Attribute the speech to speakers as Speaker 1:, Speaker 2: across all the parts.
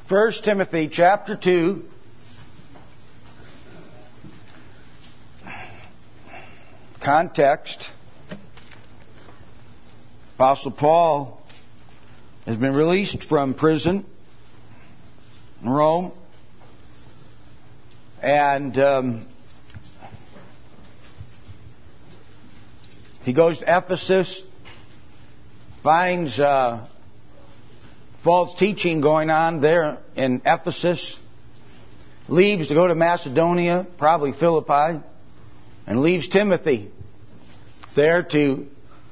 Speaker 1: 1 Timothy chapter 2. Context. Apostle Paul has been released from prison in Rome. And he goes to Ephesus, finds false teaching going on there in Ephesus, leaves to go to Macedonia, probably Philippi, and leaves Timothy there to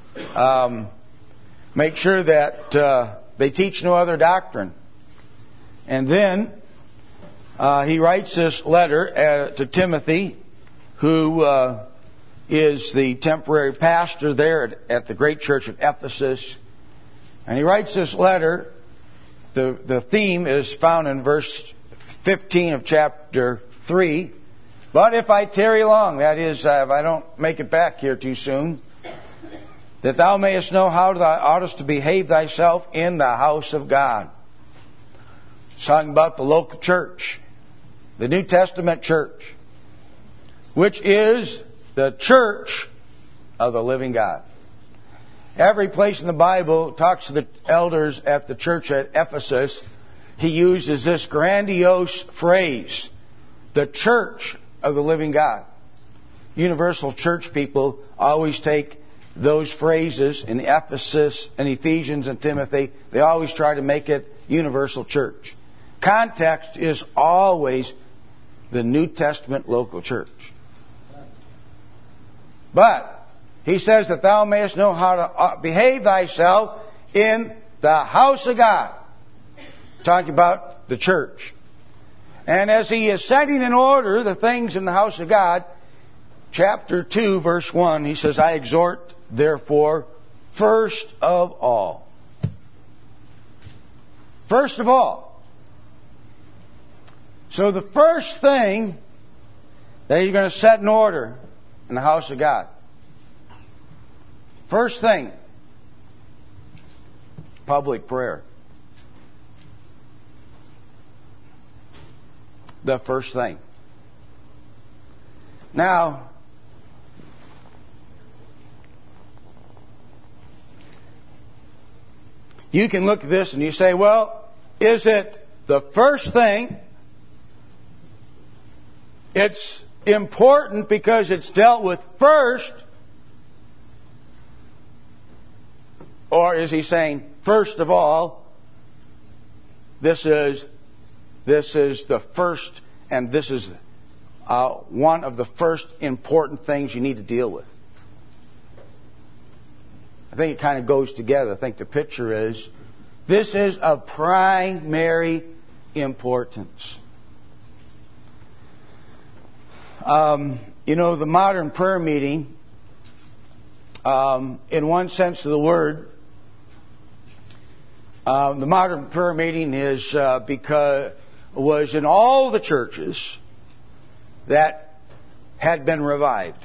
Speaker 1: make sure that they teach no other doctrine. And then he writes this letter to Timothy, who is the temporary pastor there at the great church at Ephesus. And he writes this letter. The theme is found in verse 15 of chapter 3. But if I tarry long, that is, if I don't make it back here too soon, that thou mayest know how thou oughtest to behave thyself in the house of God. It's talking about the local church, the New Testament church, which is the church of the living God. Every place in the Bible talks to the elders at the church at Ephesus. He uses this grandiose phrase, the church of the living God. Universal church people always take those phrases in Ephesus and Ephesians and Timothy. They always try to make it universal church. Context is always the New Testament local church. But he says that thou mayest know how to behave thyself in the house of God. Talking about the church. And as he is setting in order the things in the house of God, chapter 2, verse 1, he says, I exhort, therefore, first of all. First of all. So the first thing that he's going to set in order in the house of God. First thing, public prayer. The first thing. Now, you can look at this and you say, well, is it the first thing? It's important because it's dealt with first. Or is he saying, first of all, this is the first, and this is one of the first important things you need to deal with? I think it kind of goes together. I think the picture is, this is of primary importance. The modern prayer meeting, in one sense of the word, the modern prayer meeting was in all the churches that had been revived.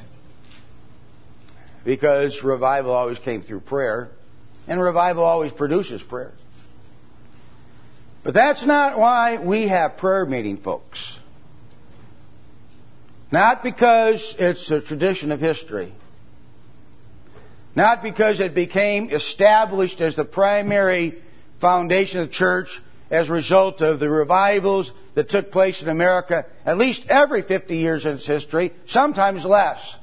Speaker 1: Because revival always came through prayer, and revival always produces prayer. But that's not why we have prayer meeting, folks. Not because it's a tradition of history. Not because it became established as the primary foundation of the church as a result of the revivals that took place in America at least every 50 years in its history, sometimes less.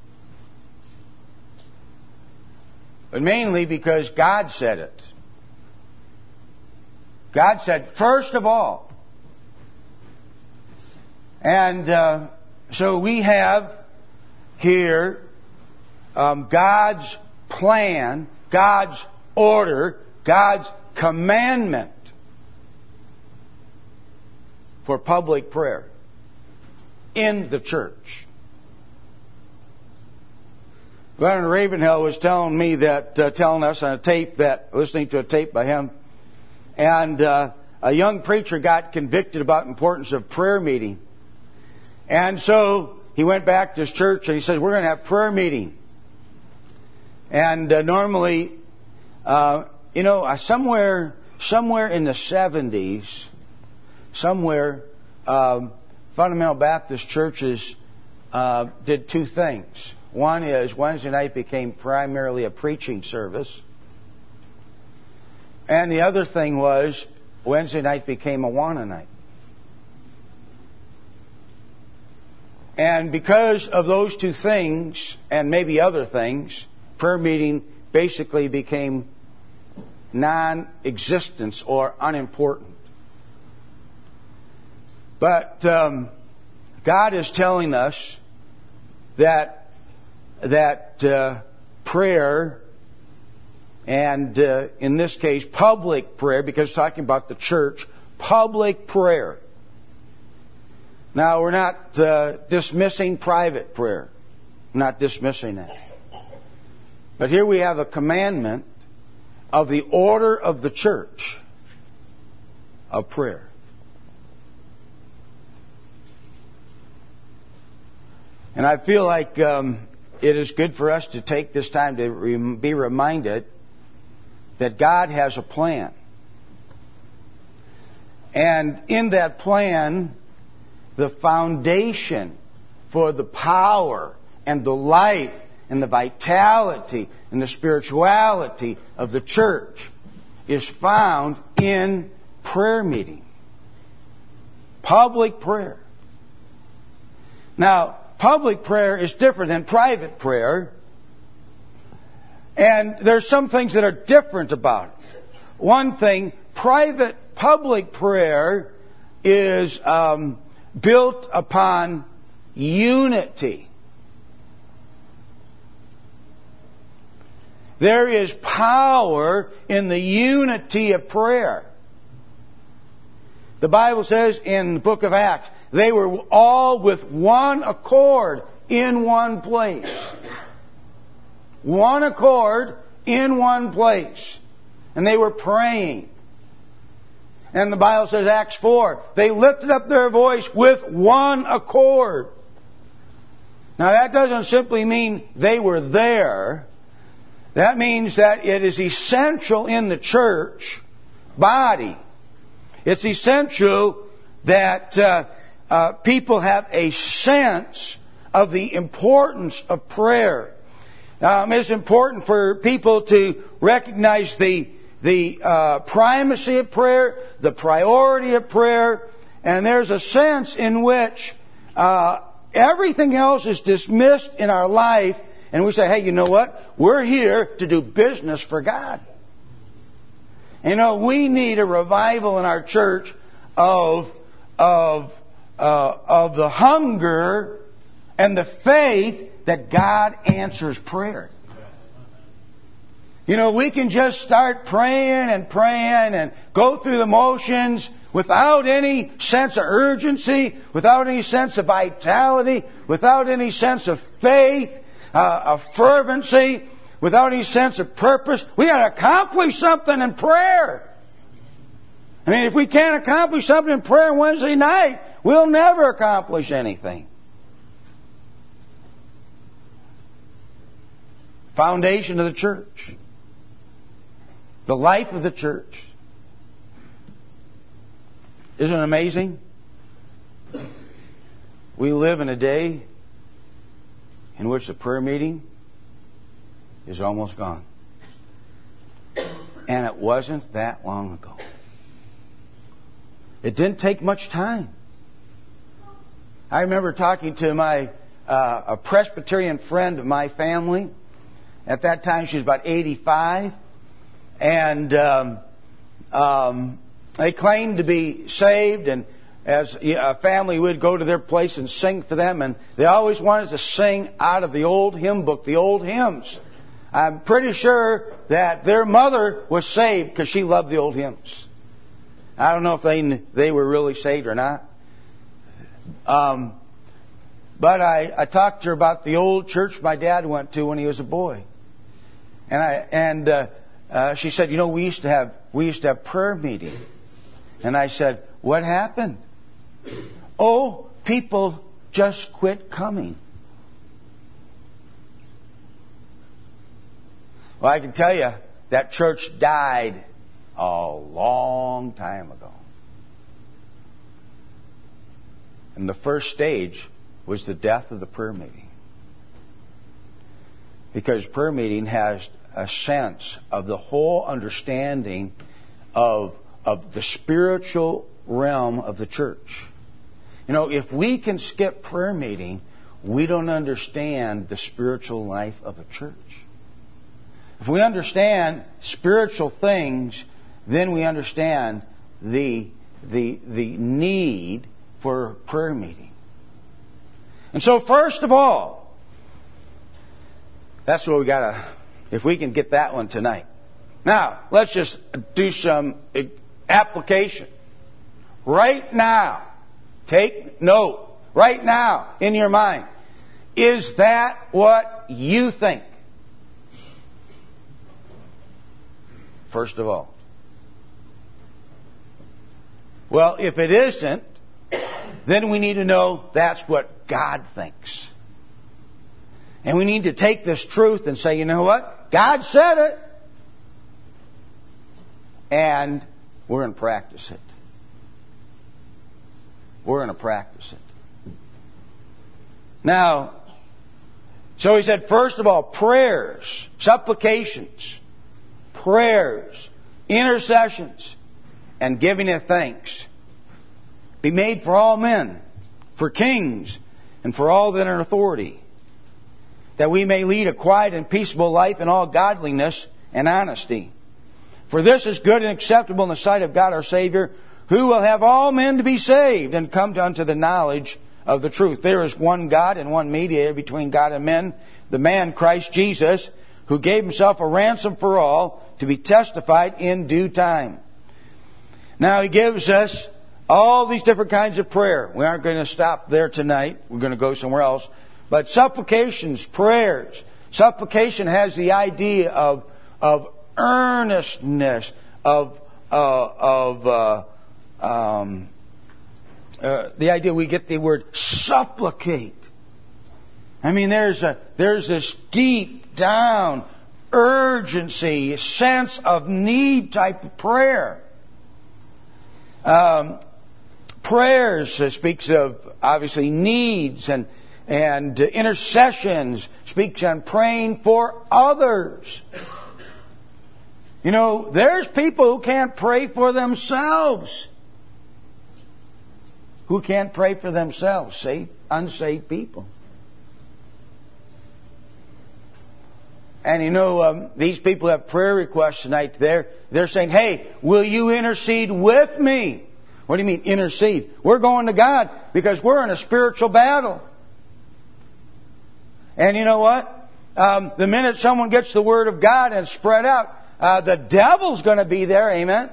Speaker 1: But mainly because God said it. God said, first of all. And so we have here God's plan, God's order, God's commandment for public prayer in the church. Leonard Ravenhill was telling me that, telling us on a tape, listening to a tape by him, and a young preacher got convicted about the importance of prayer meeting. And so he went back to his church and he said, we're going to have prayer meeting. And normally, somewhere in the 70s, somewhere, fundamental Baptist churches did two things. One is Wednesday night became primarily a preaching service. And the other thing was Wednesday night became a Awana night. And because of those two things, and maybe other things, prayer meeting basically became non-existence or unimportant. But God is telling us that prayer, and in this case public prayer, because it's talking about the church, public prayer. Now, we're not dismissing private prayer. I'm not dismissing that. But here we have a commandment of the order of the church of prayer. And I feel like it is good for us to take this time to be reminded that God has a plan. And in that plan, the foundation for the power and the life and the vitality and the spirituality of the church is found in prayer meeting. Public prayer. Now, public prayer is different than private prayer. And there's some things that are different about it. One thing, public prayer is built upon unity. There is power in the unity of prayer. The Bible says in the book of Acts, they were all with one accord in one place. One accord in one place. And they were praying. And the Bible says, Acts 4, they lifted up their voice with one accord. Now that doesn't simply mean they were there. That means that it is essential in the church body. It's essential that people have a sense of the importance of prayer. It's important for people to recognize the primacy of prayer, the priority of prayer, and there's a sense in which everything else is dismissed in our life, and we say, hey, you know what? We're here to do business for God. You know, we need a revival in our church of the hunger and the faith that God answers prayer. You know, we can just start praying and go through the motions without any sense of urgency, without any sense of vitality, without any sense of faith, of fervency, without any sense of purpose. We got to accomplish something in prayer. I mean, if we can't accomplish something in prayer on Wednesday night, we'll never accomplish anything. Foundation of the church. The life of the church. Isn't it amazing? We live in a day in which the prayer meeting is almost gone. And it wasn't that long ago. It didn't take much time. I remember talking to a Presbyterian friend of my family. At that time, she was about 85. And they claimed to be saved. And as a family, we'd go to their place and sing for them. And they always wanted to sing out of the old hymn book, the old hymns. I'm pretty sure that their mother was saved because she loved the old hymns. I don't know if they were really saved or not. But I talked to her about the old church my dad went to when he was a boy. And she said, you know, we used to have prayer meeting. And I said, what happened? Oh, people just quit coming. Well, I can tell you that church died a long time ago. And the first stage was the death of the prayer meeting. Because prayer meeting has a sense of the whole understanding of the spiritual realm of the church. You know, if we can skip prayer meeting, we don't understand the spiritual life of a church. If we understand spiritual things, then we understand the need for prayer meeting. And so first of all, that's what we gotta, if we can get that one tonight. Now, let's just do some application. Right now, take note, right now, in your mind. Is that what you think? First of all. Well, if it isn't, then we need to know that's what God thinks. And we need to take this truth and say, you know what? God said it. And we're going to practice it. We're going to practice it. Now, so he said, first of all, prayers, supplications, prayers, intercessions, and giving of thanks be made for all men, for kings, and for all that are in authority, that we may lead a quiet and peaceable life in all godliness and honesty. For this is good and acceptable in the sight of God our Savior, who will have all men to be saved and come unto the knowledge of the truth. There is one God and one mediator between God and men, the man Christ Jesus, who gave himself a ransom for all, to be testified in due time. Now he gives us all these different kinds of prayer. We aren't going to stop there tonight. We're going to go somewhere else. But supplications, prayers. Supplication has the idea of earnestness, the idea we get the word supplicate. I mean, there's this deep down urgency, a sense of need type of prayer. Prayers speaks of obviously needs and intercessions, speaks on praying for others. You know, there's people who can't pray for themselves. Who can't pray for themselves? Unsaved people. And you know, these people have prayer requests tonight. They're saying, hey, will you intercede with me? What do you mean, intercede? We're going to God because we're in a spiritual battle. And you know what? The minute someone gets the Word of God and spread out, the devil's going to be there. Amen?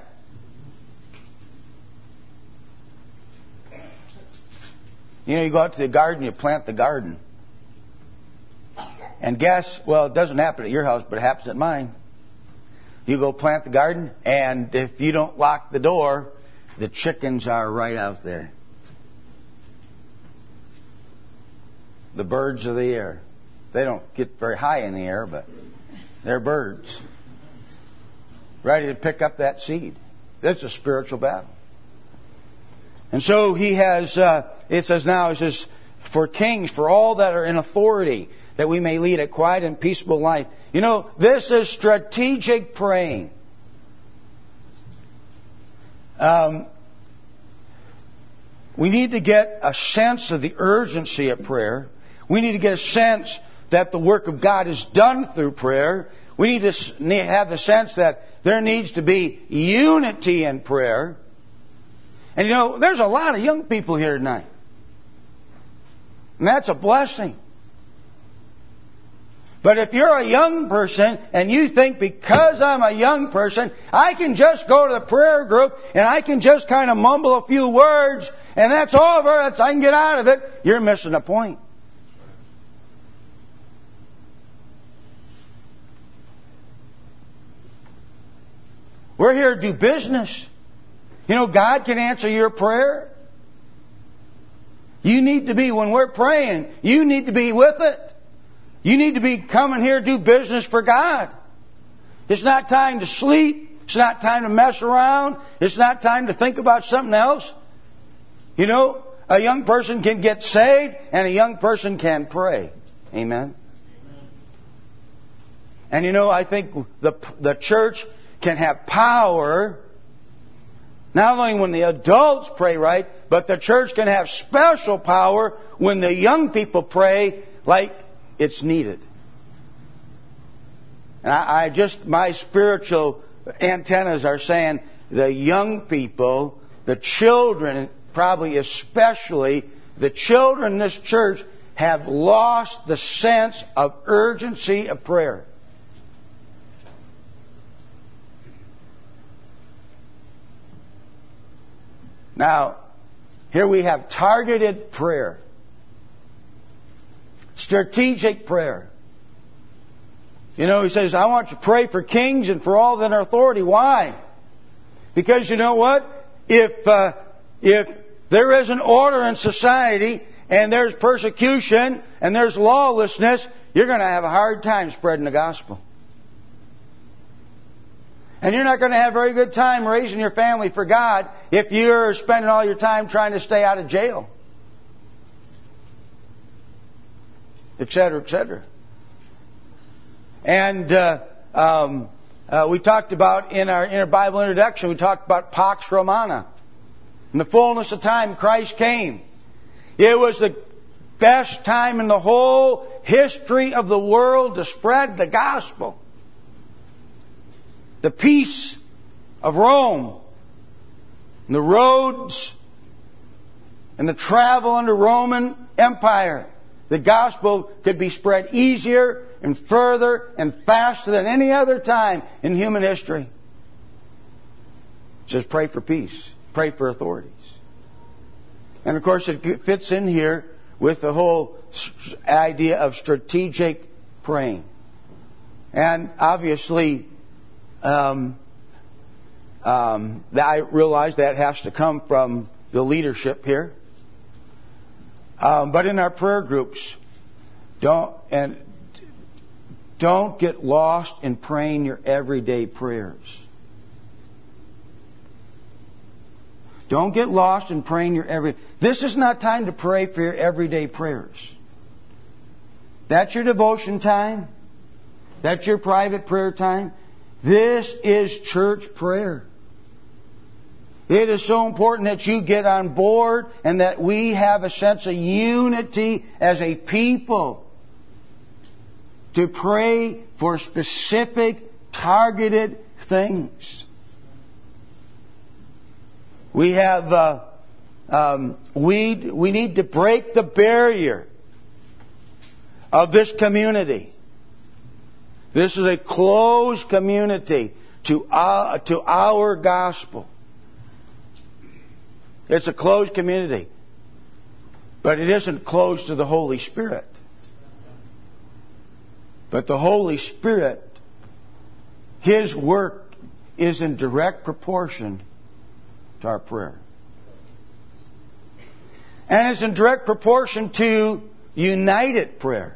Speaker 1: You know, you go out to the garden, you plant the garden. And guess, well, it doesn't happen at your house, but it happens at mine. You go plant the garden, and if you don't lock the door, the chickens are right out there. The birds of the air. They don't get very high in the air, but they're birds. Ready to pick up that seed. That's a spiritual battle. And so he has, it says, for kings, for all that are in authority, that we may lead a quiet and peaceable life. You know, this is strategic praying. We need to get a sense of the urgency of prayer. We need to get a sense that the work of God is done through prayer. We need to have the sense that there needs to be unity in prayer. And you know, there's a lot of young people here tonight. And that's a blessing. But if you're a young person and you think because I'm a young person, I can just go to the prayer group and I can just kind of mumble a few words and that's over, I can get out of it, you're missing the point. We're here to do business. You know, God can answer your prayer. You need to be, when we're praying, you need to be with it. You need to be coming here to do business for God. It's not time to sleep. It's not time to mess around. It's not time to think about something else. You know, a young person can get saved and a young person can pray. Amen. And you know, I think the church can have power not only when the adults pray right, but the church can have special power when the young people pray like it's needed. And my spiritual antennas are saying the young people, the children, probably especially the children in this church, have lost the sense of urgency of prayer. Now, here we have targeted prayer. Strategic prayer. You know, he says, I want you to pray for kings and for all that are authority. Why? Because you know what? If there is an order in society and there's persecution and there's lawlessness, you're going to have a hard time spreading the gospel. And you're not going to have a very good time raising your family for God if you're spending all your time trying to stay out of jail. Etc., etc. And we talked about in our Bible introduction, we talked about Pax Romana. In the fullness of time, Christ came. It was the best time in the whole history of the world to spread the gospel. The peace of Rome, and the roads, and the travel under Roman Empire. The gospel could be spread easier and further and faster than any other time in human history. It says pray for peace. Pray for authorities. And of course it fits in here with the whole idea of strategic praying. And obviously, I realize that has to come from the leadership here. But in our prayer groups, don't get lost in praying your everyday prayers. Don't get lost in praying your everyday. This is not time to pray for your everyday prayers. That's your devotion time. That's your private prayer time. This is church prayer. It is so important that you get on board and that we have a sense of unity as a people to pray for specific, targeted things. We have we need to break the barrier of this community. This is a closed community to our gospel. It's a closed community. But it isn't closed to the Holy Spirit. But the Holy Spirit, His work is in direct proportion to our prayer. And it's in direct proportion to united prayer.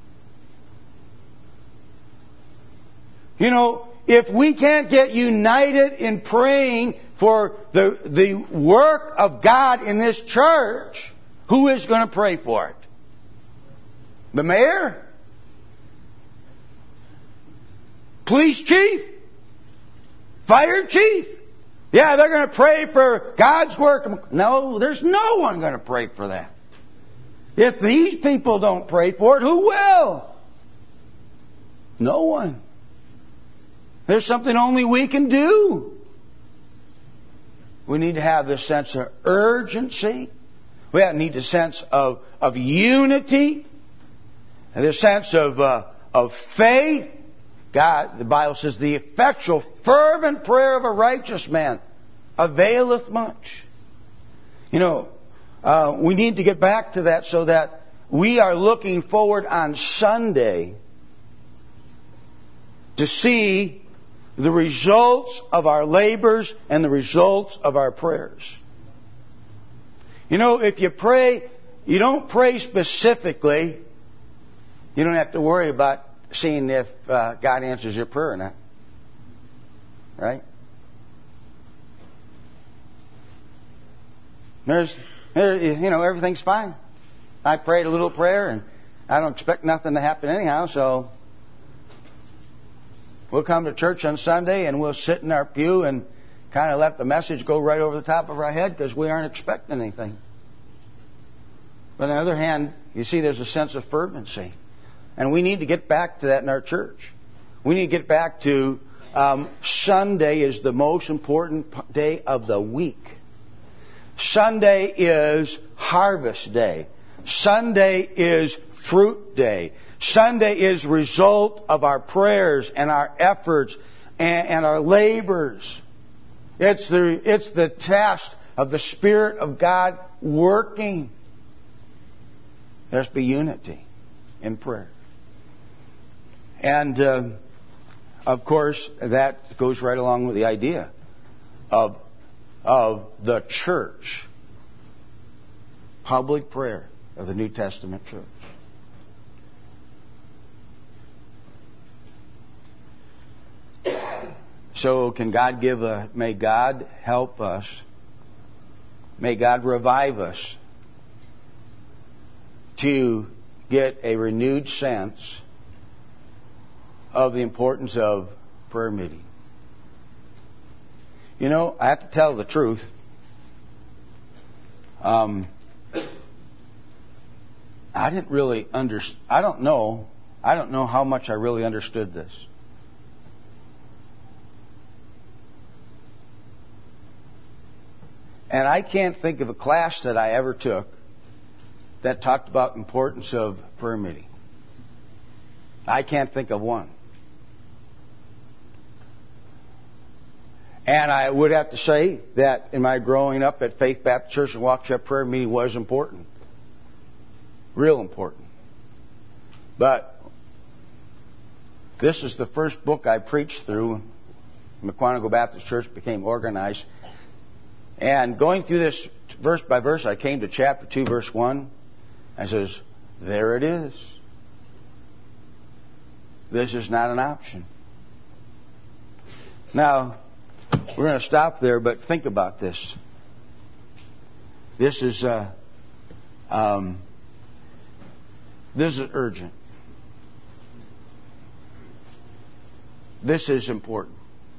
Speaker 1: You know, if we can't get united in praying for the work of God in this church, who is going to pray for it? The mayor? Police chief? Fire chief? Yeah, they're going to pray for God's work. No, there's no one going to pray for that. If these people don't pray for it, who will? No one. There's something only we can do. We need to have this sense of urgency. We need a sense of unity. And this sense of faith. God, the Bible says, the effectual, fervent prayer of a righteous man availeth much. You know, we need to get back to that so that we are looking forward on Sunday to see the results of our labors and the results of our prayers. You know, if you pray, you don't pray specifically, you don't have to worry about seeing if God answers your prayer or not. Right? Everything's fine. I prayed a little prayer, and I don't expect nothing to happen anyhow, so we'll come to church on Sunday, and we'll sit in our pew and kind of let the message go right over the top of our head because we aren't expecting anything. But on the other hand, you see there's a sense of fervency. And we need to get back to that in our church. We need to get back to Sunday is the most important day of the week. Sunday is harvest day. Sunday is fruit day. Sunday is result of our prayers and our efforts and our labors. It's the test of the Spirit of God working. There must be unity in prayer. And, of course, that goes right along with the idea of the church. Public prayer of the New Testament church. So can God may God help us. May God revive us to get a renewed sense of the importance of prayer meeting. I have to tell the truth. I didn't really I don't know how much I really understood this. And I can't think of a class that I ever took that talked about the importance of prayer meeting. I can't think of one. And I would have to say that in my growing up at Faith Baptist Church in Waukesha, prayer meeting was important. Real important. But this is the first book I preached through. McQuantico Baptist Church became organized. And going through this verse by verse, I came to chapter 2, verse 1. I says, there it is. This is not an option. Now, we're going to stop there, but think about this. This is urgent. This is important.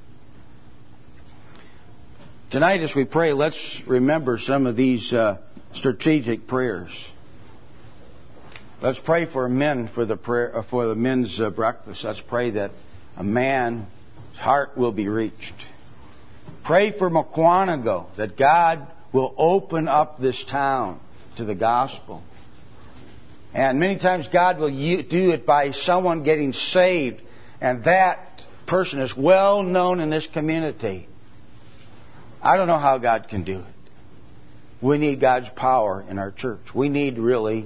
Speaker 1: Tonight, as we pray, let's remember some of these strategic prayers. Let's pray for men for the men's breakfast. Let's pray that a man's heart will be reached. Pray for McQuantico, that God will open up this town to the gospel. And many times God will do it by someone getting saved, and that person is well known in this community. I don't know how God can do it. We need God's power in our church. We need really,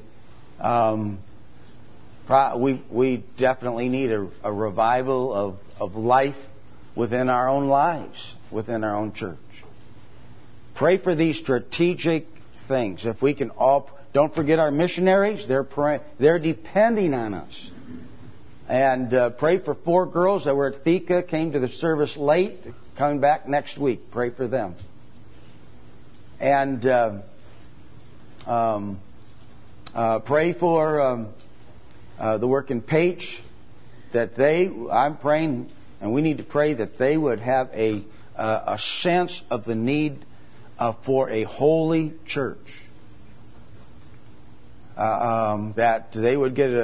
Speaker 1: we definitely need a revival of life within our own lives, within our own church. Pray for these strategic things. If we can don't forget our missionaries. They're depending on us. And pray for 4 girls that were at Thika, came to the service late, coming back next week. Pray for them. And pray for the work in Page, that I'm praying, and we need to pray that they would have a sense of the need for a holy church. That they would get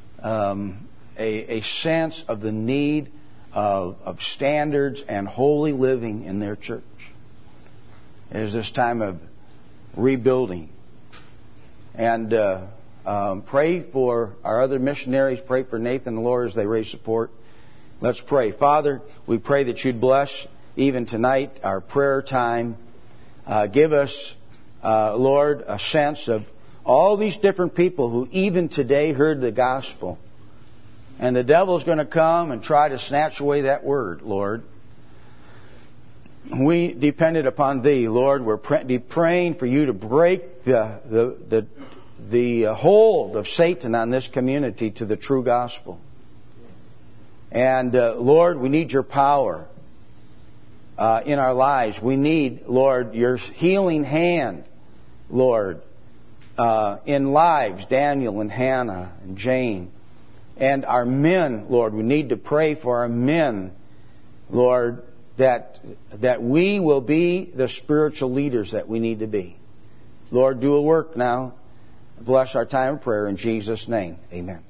Speaker 1: a sense of the need of standards and holy living in their church. There's this time of rebuilding. And pray for our other missionaries. Pray for Nathan and Laura as they raise support. Let's pray. Father, we pray that you'd bless even tonight our prayer time. Give us, Lord, a sense of all these different people who even today heard the gospel. And the devil's going to come and try to snatch away that word, Lord. We depended upon Thee, Lord. We're praying for You to break the hold of Satan on this community to the true gospel. And Lord, we need Your power in our lives. We need, Lord, Your healing hand Lord, in lives, Daniel and Hannah and Jane, and our men, Lord. We need to pray for our men, Lord, that we will be the spiritual leaders that we need to be. Lord, do a work now. Bless our time of prayer in Jesus' name. Amen.